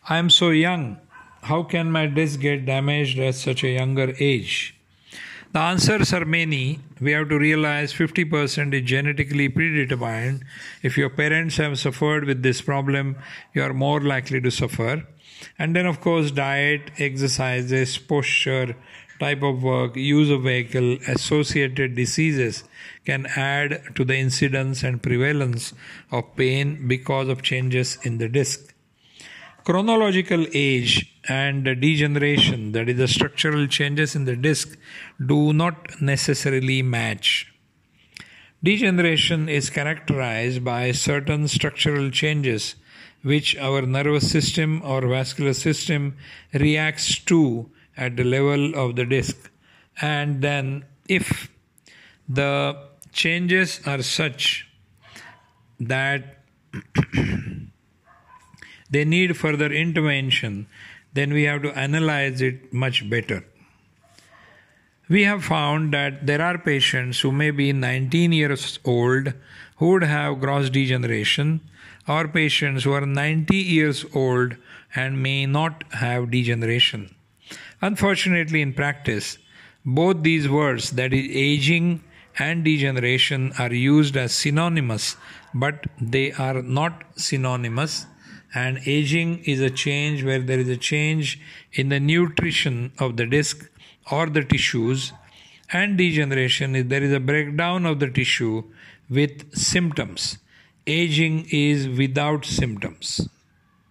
I am so young. How can my disc get damaged at such a younger age? The answers are many. We have to realize 50% is genetically predetermined. If your parents have suffered with this problem, you are more likely to suffer. And then, of course, diet, exercises, posture, type of work, use of vehicle, associated diseases can add to the incidence and prevalence of pain because of changes in the disc. Chronological age and degeneration, that is, the structural changes in the disc, do not necessarily match. Degeneration is characterized by certain structural changes which our nervous system or vascular system reacts to at the level of the disc. And then, if the changes are such that they need further intervention, then we have to analyze it much better. We have found that there are patients who may be 19 years old who would have gross degeneration, or patients who are 90 years old and may not have degeneration. Unfortunately, in practice, both these words, that is, aging and degeneration, are used as synonymous, but they are not synonymous. And aging is a change where there is a change in the nutrition of the disc or the tissues, and degeneration is there is a breakdown of the tissue with symptoms. Aging is without symptoms.